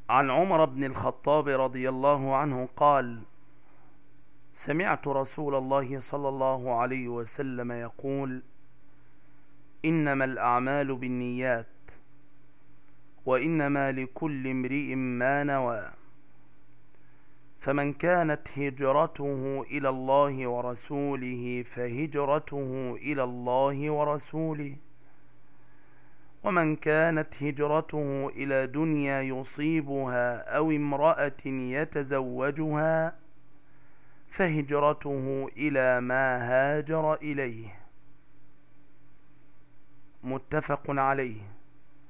عن عمر بن الخطاب رضي الله عنه قال: سمعت رسول الله صلى الله عليه وسلم يقول: إنما الأعمال بالنيات، وإنما لكل امرئ ما نوى، فمن كانت هجرته إلى الله ورسوله فهجرته إلى الله ورسوله، ومن كانت هجرته إلى دنيا يصيبها أو امرأة يتزوجها فهجرته إلى ما هاجر إليه. متفق عليه.